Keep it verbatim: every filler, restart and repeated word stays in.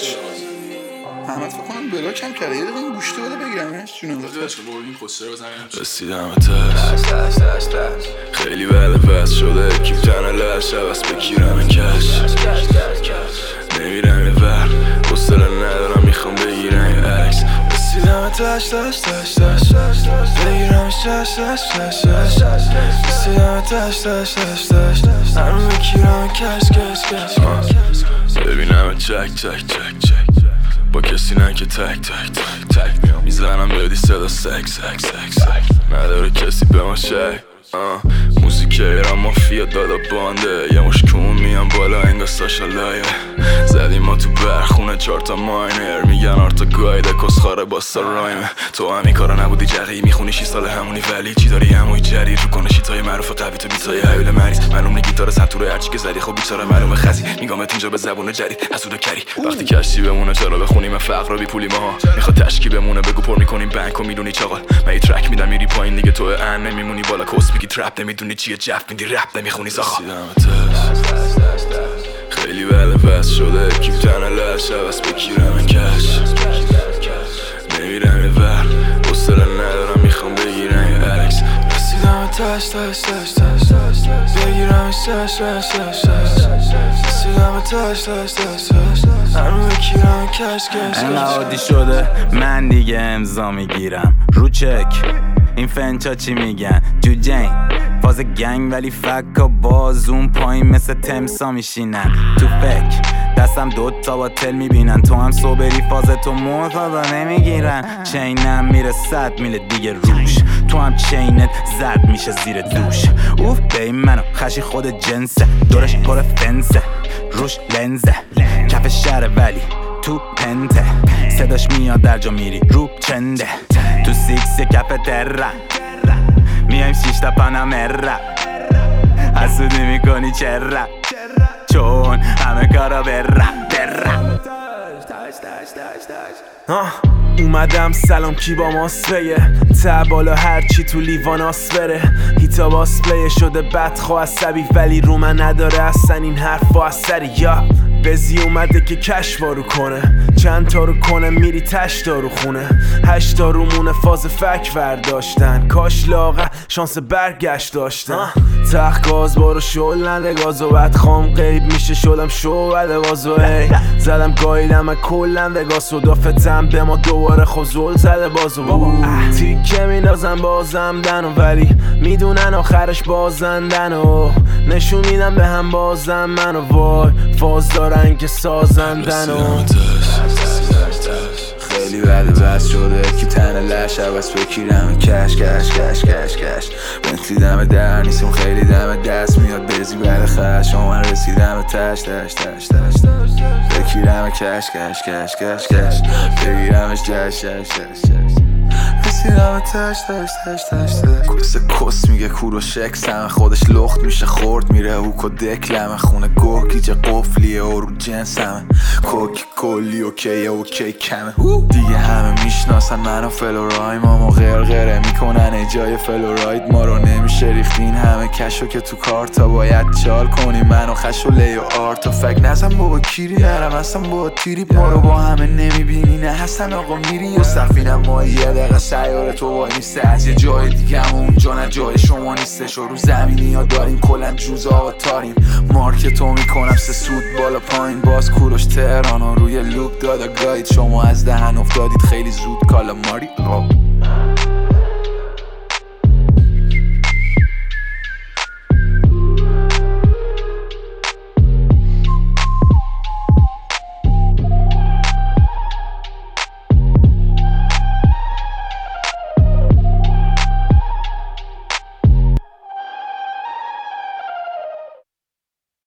کش احمد فکر کنم بلاک هم کرده. یه دقیقه این گوشته بده بگیرمش جونم. رسیدم تست خیلی بعد بس شده کیف تنه لش عوض بگیرم کش نمیرم یه ور حوصله ندارم میخوام بگیرم یه عکس. رسیدم تش تش تش تش بگیرمش تش تش تش تش رسیدم تش تش تش تش همه بگیرم کش کش کش ببینم چک چک چک چک با کسی نه که تک تک تک تک میام میزنم بدی صدا سک سک سک سک نداره کسی به ما شک. موزیک ایران مافیا دادا بانده یه مشکون میان بالا انگا ساشا لایه زدیم ما تو برخونه چارتا ماینر میگن آرتا گایده کسخاره باستا راینه. تو همین کارا نبودی جقی میخونی شی سال همونی ولی چی داری هموی جری رو کنه شیتای معروف قوی تو بیتای حیول مریض معلوم نی گیتار سنتوره هرچی که زدی خب بیچاره معلومه خزی میگامت اینجا به زبون جدید حسود کری وقتی کشتی بمونه چرا بخونیم فقر بی پولی ماها میخواد تشکی بمونه بگو پر میکنیم بانک و میدونی چاقال من ترک میدم میری پایین دیگه تو ان نمیمونی بالا کوس میگی ترپ نمیدونی چیه جف میدی رپ نمیخونی زاخا. خیلی بعد بس شده کیف تنه لش عوض بگیرم کش نمیرم یه ور حوصله ندارم میخوام بگیرم یه عکس. رسیدم تش تش تش تش بگیرمش تش تش تش تش رسیدم تش تش تش تش همه بگیرم کش کش کش عادی شده من دیگه امضا میگیرم رو چک این فنچا چی میگن جو جین فاز گنگ ولی فکا باز اون پایین مثل تمسا میشینن تو فکر دستم دوتا با تل میبینن تو هم صبری فاز تو معتادا نمیگیرن چینم میره صد میله دیگه روش تو هم چینت زرد میشه زیر دوش اوف بی منو خشی خود جنسه دورش پر فنسه روش لنزه کف شهر ولی تو پنته صداش میاد در جا میری رو چنده تو سیکس کف تره میایم شیشتا پانامرا حسودی میکنی چرا چون همه کارا برا برا. اومدم سلام کی با ماسپیه تا بالا هرچی تو لیوان آسپره هیتا باسپلیه شده بدخوا عصبی ولی رو من نداره اصلا این حرفا اثری یا بزی اومده که کش وارو کنه چند تا رو کنه میری تش دارو خونه هشت تا رو مونه فاز فک ورداشتن کاش لاغه شانس برگشت داشتن تخت گاز بارو شل نده گازو بد خام قیب میشه شدم شو بده بازو ای زدم گایدم من کلم وگاس و دافتم به ما دوباره خوزول زده بازو بابا تیکه میندازم بازم دنو ولی میدونن آخرش بازندن و نشون میدم به هم بازم منو وای فاز دارن که سازندن و خیلی بعد بس شده که تنه لش عوض بگیرم کش کش کش کش کش بنتلی دم در نیستم خیلی دم دست میاد بزی بر خش من رسیدم تش تش تش تش بگیرم کش کش کش کش کش بگیرمش جش جش جش جش رسیدم تش تش تش تش کس کس میگه کور و شکس همه خودش لخت میشه خورد میره اوک و دکلمه خونه گوه گیجه قفلیه و رو جنس همه کوک کلی اوکیه اوکی کمه دیگه همه میشناسن منو فلورایم ما غرغره میکنن ای جای فلوراید ما رو نمیشه ریختین همه کشو که تو کارتا باید چال کنی منو خش و لی و آرت و فک نزم بابا کیری هرم هستم با تیری ما رو با همه نمیبینی نه هستن آقا میری و سفینم ما یه دقیقه سیاره تو وای نیسته از یه جای دیگه هم اونجا نه جای شما نیستش و رو زمینی ها داریم کلن جوزا و تاریم مارکتو میکنم سه سود بالا پایین باز کوروش تهران و روی لوب دادا گاید شما از دهن افتادید خیلی زود کالا ماری